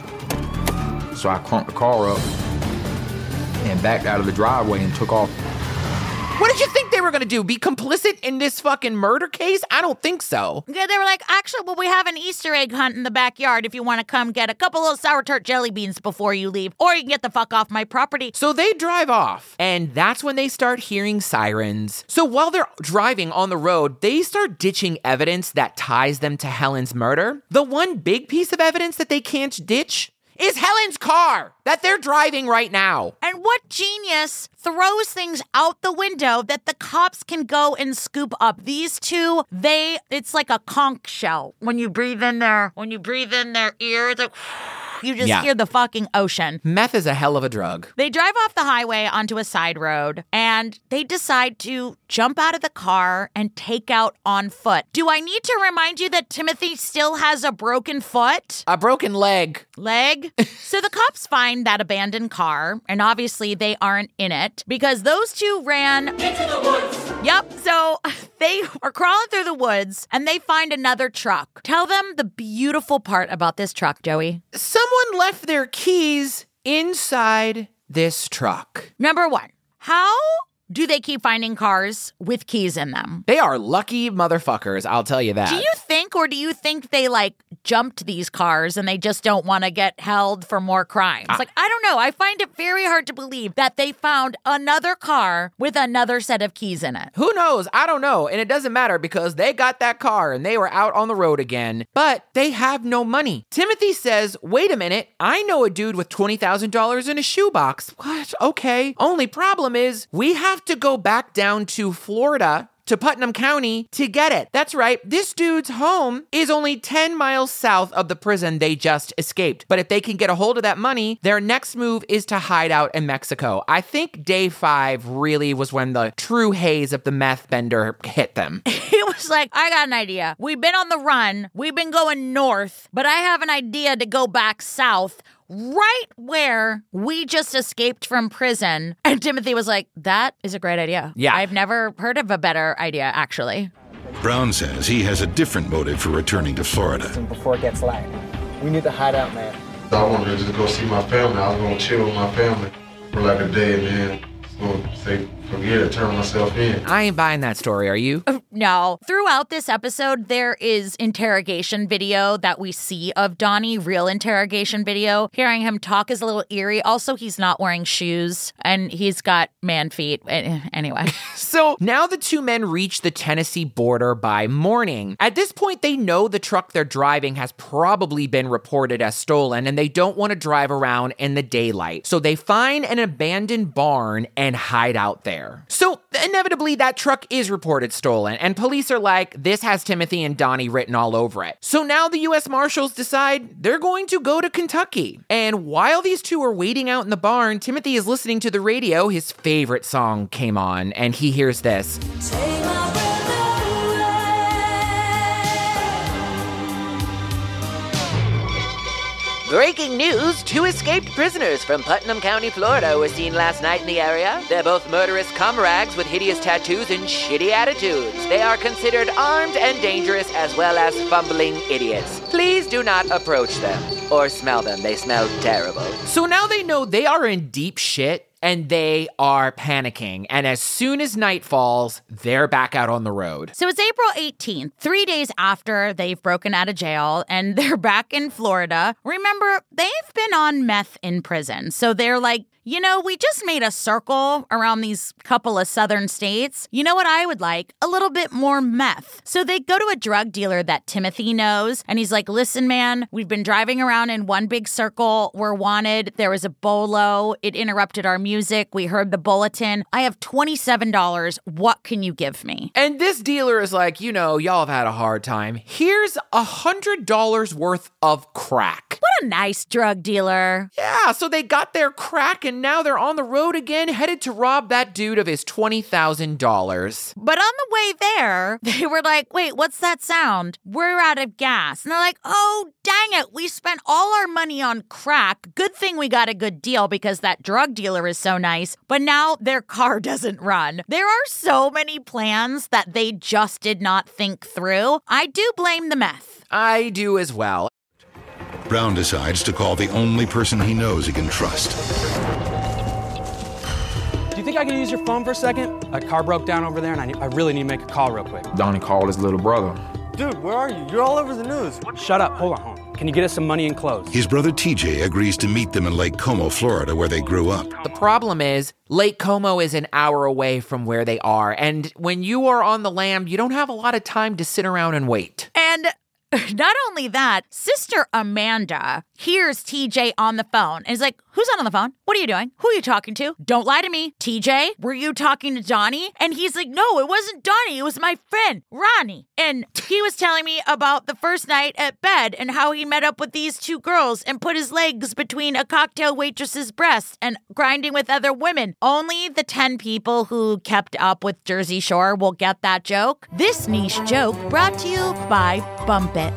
So I crunked the car up and backed out of the driveway and took off. What did you think they were going to do? Be complicit in this fucking murder case? I don't think so. Yeah, they were like, actually, well, we have an Easter egg hunt in the backyard if you want to come get a couple of sour tart jelly beans before you leave, or you can get the fuck off my property. So they drive off, and that's when they start hearing sirens. So while they're driving on the road, they start ditching evidence that ties them to Helen's murder. The one big piece of evidence that they can't ditch is Helen's car that they're driving right now. And what genius throws things out the window that the cops can go and scoop up? These 2, it's like a conch shell. When you breathe in their ear, it's like, you just hear the fucking ocean. Meth is a hell of a drug. They drive off the highway onto a side road, and they decide to jump out of the car and take out on foot. Do I need to remind you that Timothy still has a broken foot? A broken leg. So the cops find that abandoned car, and obviously they aren't in it because those 2 ran into the woods. Yep, so they are crawling through the woods, and they find another truck. Tell them the beautiful part about this truck, Joey. Someone left their keys inside this truck. Number 1, how do they keep finding cars with keys in them? They are lucky motherfuckers, I'll tell you that. Do you think they jumped these cars and they just don't want to get held for more crimes. Like, I don't know. I find it very hard to believe that they found another car with another set of keys in it. Who knows? I don't know. And it doesn't matter because they got that car and they were out on the road again, but they have no money. Timothy says, wait a minute, I know a dude with $20,000 in a shoebox. What? Okay. Only problem is we have to go back down to Florida to Putnam County to get it. That's right, this dude's home is only 10 miles south of the prison they just escaped. But if they can get a hold of that money, their next move is to hide out in Mexico. I think day 5 really was when the true haze of the meth bender hit them. He was like, I got an idea. We've been on the run. We've been going north, but I have an idea to go back south, right where we just escaped from prison. And Timothy was like, that is a great idea. Yeah. I've never heard of a better idea, actually. Brown says he has a different motive for returning to Florida. Before it gets light, we need to hide out, man. I wanted to just go see my family. I was going to chill with my family for like a day and then going to say, forget it, turn myself in. I ain't buying that story, are you? No. Throughout this episode, there is interrogation video that we see of Donnie, real interrogation video. Hearing him talk is a little eerie. Also, he's not wearing shoes, and he's got man feet. Anyway. So now the two men reach the Tennessee border by morning. At this point, they know the truck they're driving has probably been reported as stolen, and they don't want to drive around in the daylight. So they find an abandoned barn and hide out there. So inevitably, that truck is reported stolen, and police are like, this has Timothy and Donnie written all over it. So now the U.S. Marshals decide they're going to go to Kentucky. And while these two are waiting out in the barn, Timothy is listening to the radio. His favorite song came on, and he hears this. Breaking news, 2 escaped prisoners from Putnam County, Florida were seen last night in the area. They're both murderous comrags with hideous tattoos and shitty attitudes. They are considered armed and dangerous as well as fumbling idiots. Please do not approach them or smell them. They smell terrible. So now they know they are in deep shit. And they are panicking. And as soon as night falls, they're back out on the road. So it's April 18th, 3 days after they've broken out of jail, and they're back in Florida. Remember, they've been on meth in prison. So they're like, you know, we just made a circle around these couple of southern states. You know what I would like? A little bit more meth. So they go to a drug dealer that Timothy knows, and he's like, listen, man, we've been driving around in one big circle. We're wanted. There was a bolo. It interrupted our music. We heard the bulletin. I have $27. What can you give me? And this dealer is like, you know, y'all have had a hard time. Here's $100 worth of crack. What a nice drug dealer. Yeah, so they got their crack and now they're on the road again, headed to rob that dude of his $20,000. But on the way there, they were like, wait, what's that sound? We're out of gas. And they're like, oh, dang it. We spent all our money on crack. Good thing we got a good deal because that drug dealer is so nice. But now their car doesn't run. There are so many plans that they just did not think through. I do blame the meth. I do as well. Brown decides to call the only person he knows he can trust. Do you think I can use your phone for a second? A car broke down over there, and I really need to make a call real quick. Donnie called his little brother. Dude, where are you? You're all over the news. Shut up. Hold on. Can you get us some money and clothes? His brother TJ agrees to meet them in Lake Como, Florida, where they grew up. The problem is, Lake Como is an hour away from where they are, and when you are on the lam, you don't have a lot of time to sit around and wait. And not only that, Sister Amanda hears TJ on the phone and is like, who's on the phone? What are you doing? Who are you talking to? Don't lie to me. TJ, were you talking to Donnie? And he's like, no, it wasn't Donnie. It was my friend, Ronnie. And he was telling me about the first night at bed and how he met up with these 2 girls and put his legs between a cocktail waitress's breasts and grinding with other women. Only the 10 people who kept up with Jersey Shore will get that joke. This niche joke brought to you by Bump It.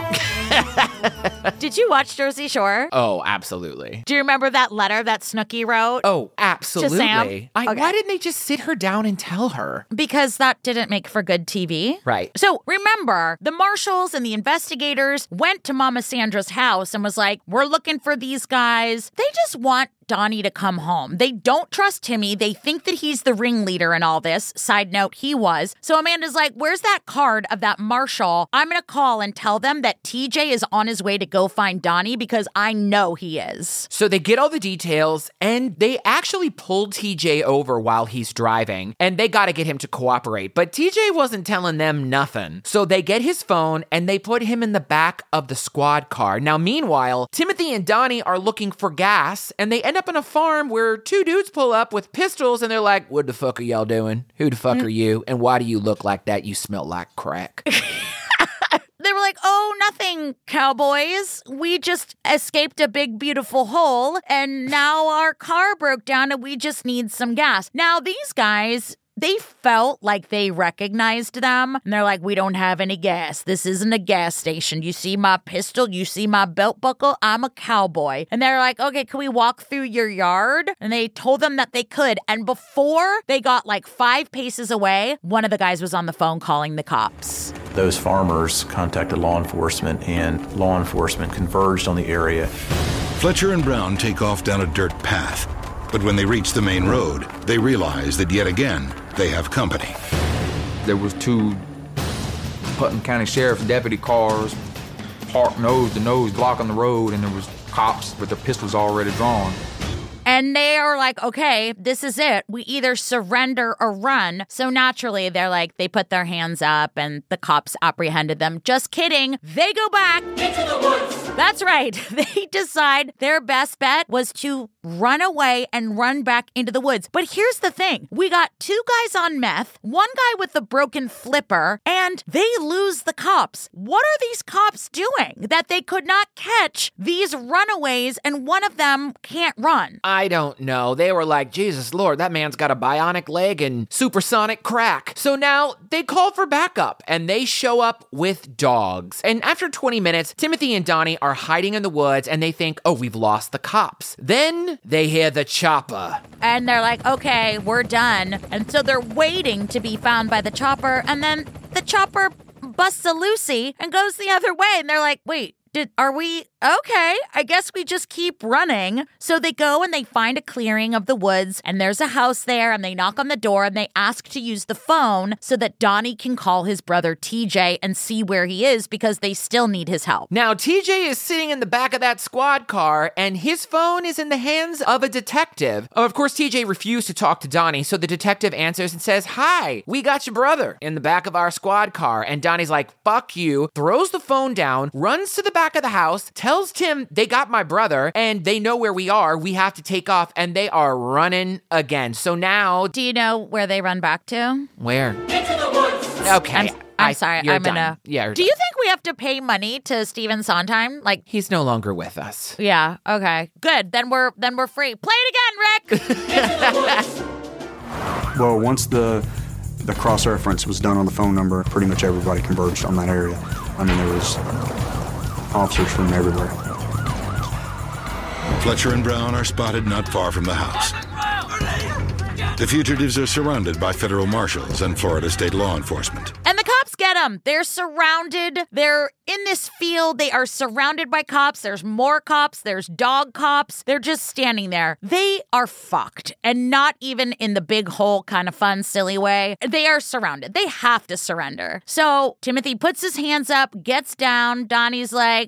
Did you watch Jersey Shore? Oh, absolutely. Do you remember that letter that Snooki wrote? Oh, absolutely. To Sam? Okay. Why didn't they just sit her down and tell her? Because that didn't make for good TV. Right. So remember, the marshals and the investigators went to Mama Sandra's house and was like, we're looking for these guys. They just want Donnie to come home. They don't trust Timmy. They think that he's the ringleader in all this. Side note, he was. So Amanda's like, where's that card of that marshal? I'm going to call and tell them that TJ is on his way to go find Donnie because I know he is. So they get all the details, and they actually pulled TJ over while he's driving, and they got to get him to cooperate. But TJ wasn't telling them nothing. So they get his phone, and they put him in the back of the squad car. Now, meanwhile, Timothy and Donnie are looking for gas, and they end up on a farm where two dudes pull up with pistols, and they're like, what the fuck are y'all doing? Who the fuck are you? And why do you look like that? You smell like crack. They were like, oh, nothing, cowboys. We just escaped a big, beautiful hole, and now our car broke down, and we just need some gas. Now, these guys, they felt like they recognized them, and they're like, we don't have any gas. This isn't a gas station. You see my pistol? You see my belt buckle? I'm a cowboy. And they're like, okay, can we walk through your yard? And they told them that they could. And before they got like 5 paces away, one of the guys was on the phone calling the cops. Those farmers contacted law enforcement, and law enforcement converged on the area. Fletcher and Brown take off down a dirt path, but when they reach the main road, they realize that yet again, they have company. There was 2 Putnam County Sheriff's deputy cars parked nose to nose blocking the road, and there was cops with their pistols already drawn. And they are like, okay, this is it. We either surrender or run. So naturally, they're like, they put their hands up and the cops apprehended them. Just kidding. They go back into the woods. That's right. They decide their best bet was to run away and run back into the woods. But here's the thing. We got 2 guys on meth, 1 guy with the broken flipper, and they lose the cops. What are these cops doing that they could not catch these runaways and one of them can't run? I don't know. They were like, Jesus Lord, that man's got a bionic leg and supersonic crack. So now they call for backup, and they show up with dogs. And after 20 minutes, Timothy and Donnie are hiding in the woods, and they think, oh, we've lost the cops. Then they hear the chopper. And they're like, okay, we're done. And so they're waiting to be found by the chopper, and then the chopper busts a Lucy and goes the other way. And they're like, wait, are we okay? I guess we just keep running. So they go and they find a clearing of the woods, and there's a house there, and they knock on the door and they ask to use the phone so that Donnie can call his brother TJ and see where he is because they still need his help. Now, TJ is sitting in the back of that squad car, and his phone is in the hands of a detective. Of course, TJ refused to talk to Donnie, so the detective answers and says, hi, we got your brother in the back of our squad car. And Donnie's like, fuck you, throws the phone down, runs to the back of the house, tells Tim they got my brother and they know where we are. We have to take off, and they are running again. So now, do you know where they run back to? Where? Into the woods. Okay. I'm sorry. You're I'm done. gonna. Yeah. Do you think we have to pay money to Stephen Sondheim? Like, he's no longer with us. Yeah. Okay. Good. Then we're free. Play it again, Rick. Well, once the cross-reference was done on the phone number, pretty much everybody converged on that area. I mean, there was officers from everywhere. Fletcher and Brown are spotted not far from the house. The fugitives are surrounded by federal marshals and Florida state law enforcement. And the cops get them. They're surrounded. They're in this field. They are surrounded by cops. There's more cops. There's dog cops. They're just standing there. They are fucked. And not even in the big hole kind of fun, silly way. They are surrounded. They have to surrender. So Timothy puts his hands up, gets down. Donnie's like,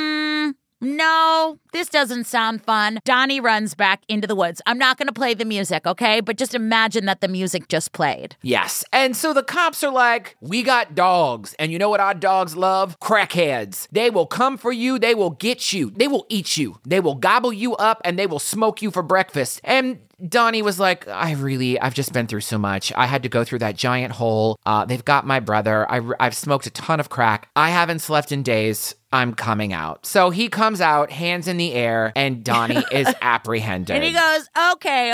no, this doesn't sound fun. Donnie runs back into the woods. I'm not going to play the music, okay? But just imagine that the music just played. Yes. And so the cops are like, we got dogs. And you know what our dogs love? Crackheads. They will come for you. They will get you. They will eat you. They will gobble you up, and they will smoke you for breakfast. And Donnie was like, I've just been through so much. I had to go through that giant hole. They've got my brother. I've smoked a ton of crack. I haven't slept in days. I'm coming out. So he comes out, hands in the air, and Donnie is apprehended. And he goes, okay.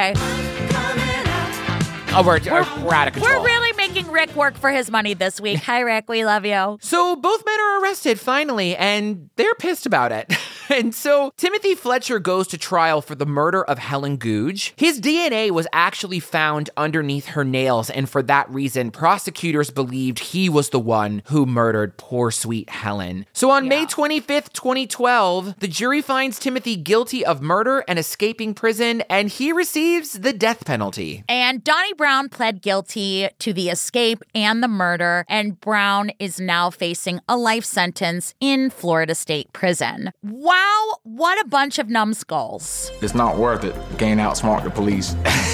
Oh, we're out of control. We're really making Rick work for his money this week. Hi, Rick. We love you. So both men are arrested finally, and they're pissed about it. And so Timothy Fletcher goes to trial for the murder of Helen Googe. His DNA was actually found underneath her nails, and for that reason, prosecutors believed he was the one who murdered poor sweet Helen. So on May 25th, 2012, the jury finds Timothy guilty of murder and escaping prison, and he receives the death penalty. And Donnie Brown pled guilty to the escape and the murder, and Brown is now facing a life sentence in Florida State Prison. Wow, what a bunch of numbskulls. It's not worth it. Can't outsmart the police.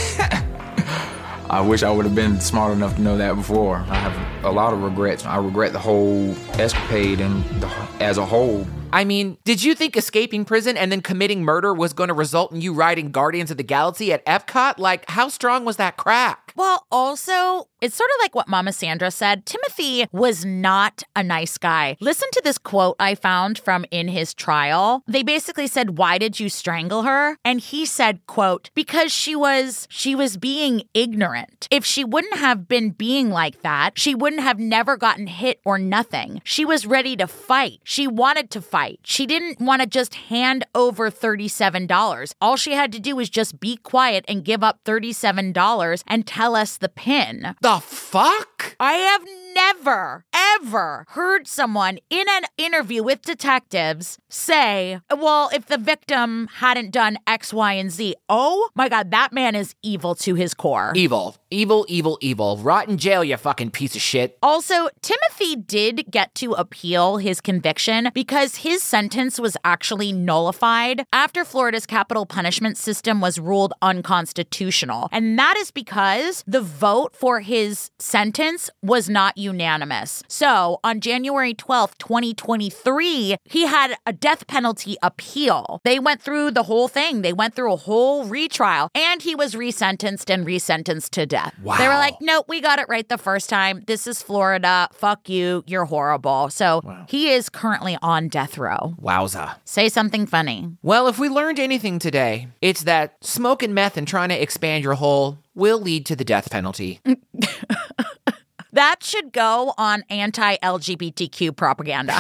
I wish I would have been smart enough to know that before. I have a lot of regrets. I regret the whole escapade and as a whole. I mean, did you think escaping prison and then committing murder was going to result in you riding Guardians of the Galaxy at Epcot? Like, how strong was that crack? Well, also, it's sort of like what Mama Sandra said. Timothy was not a nice guy. Listen to this quote I found from in his trial. They basically said, "Why did you strangle her?" And he said, quote, "Because she was being ignorant. If she wouldn't have been being like that, she wouldn't have never gotten hit or nothing. She was ready to fight. She wanted to fight. She didn't want to just hand over $37. All she had to do was just be quiet and give up $37 and tell us the pin." The fuck? I have never, ever heard someone in an interview with detectives say, well, if the victim hadn't done X, Y, and Z. Oh my God, that man is evil to his core. Evil. Evil, evil, evil. Rot in jail, you fucking piece of shit. Also, Timothy did get to appeal his conviction because his sentence was actually nullified after Florida's capital punishment system was ruled unconstitutional. And that is because the vote for his sentence was not unanimous. So on January 12th, 2023, he had a death penalty appeal. They went through the whole thing. They went through a whole retrial, and he was resentenced to death. Wow. They were like, nope, we got it right the first time. This is Florida. Fuck you. You're horrible. So he is currently on death row. Wowza. Say something funny. Well, if we learned anything today, it's that smoking meth and trying to expand your hole will lead to the death penalty. That should go on anti-LGBTQ propaganda.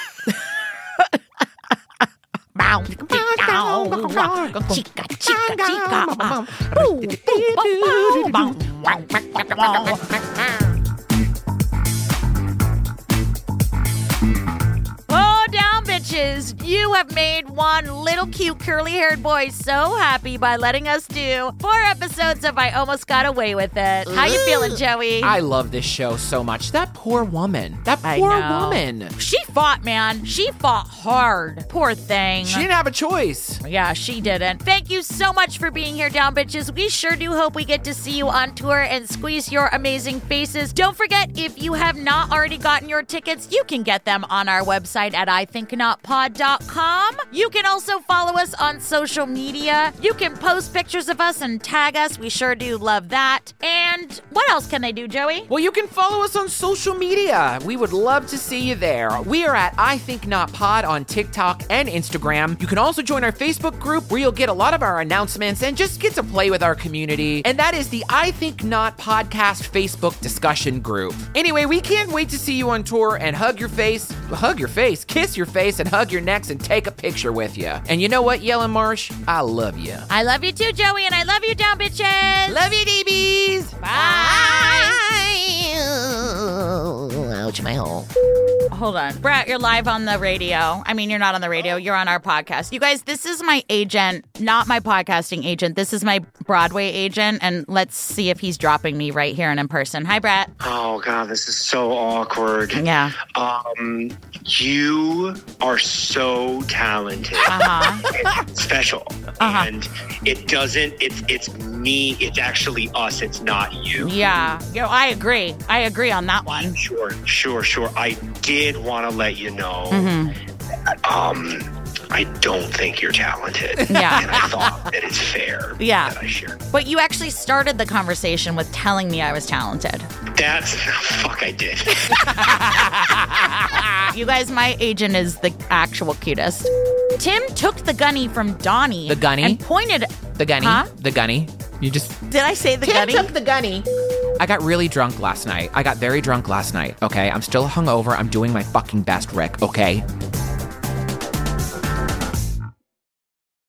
Chica, chica, chica. Oh, down, bitches. You have made one little cute curly-haired boy so happy by letting us do 4 episodes of I Almost Got Away With It. How you feeling, Joey? I love this show so much. That poor woman. That poor woman. She fought, man. She fought hard. Poor thing. She didn't have a choice. Yeah, she didn't. Thank you so much for being here, down, bitches. We sure do hope we get to see you on tour and squeeze your amazing faces. Don't forget, if you have not already gotten your tickets, you can get them on our website at ithinknotpod.com. You can also follow us on social media. You can post pictures of us and tag us. We sure do love that. And what else can they do, Joey? Well, you can follow us on social media. We would love to see you there. We are at I Think Not Pod on TikTok and Instagram. You can also join our Facebook group where you'll get a lot of our announcements and just get to play with our community. And that is the I Think Not Podcast Facebook discussion group. Anyway, we can't wait to see you on tour and hug your face, kiss your face, and hug your necks and take a picture with you. And you know what, Yellen Marsh? I love you. I love you too, Joey, and I love you, down, bitches. Love you, DBs. Bye. Ouch, my hole. Hold on. Brett, you're live on the radio. I mean, you're not on the radio. You're on our podcast. You guys, this is my agent, not my podcasting agent. This is my Broadway agent, and let's see if he's dropping me right here and in person. Hi, Brett. Oh, God, this is so awkward. Yeah. You are so talented. Special. And it's me, it's actually us, it's not you. Yeah. I agree. I agree on that one. Sure. I did want to let you know that, I don't think you're talented. Yeah. And I thought that it's fair that I share. But you actually started the conversation with telling me I was talented. I did. You guys, my agent is the actual cutest. Tim took the gunny from Donnie. The gunny? And pointed... The gunny? Huh? The gunny? You just... Did I say the gunny? Tim took the gunny. I got really drunk last night. I got very drunk last night, okay? I'm still hungover. I'm doing my fucking best, Rick, okay?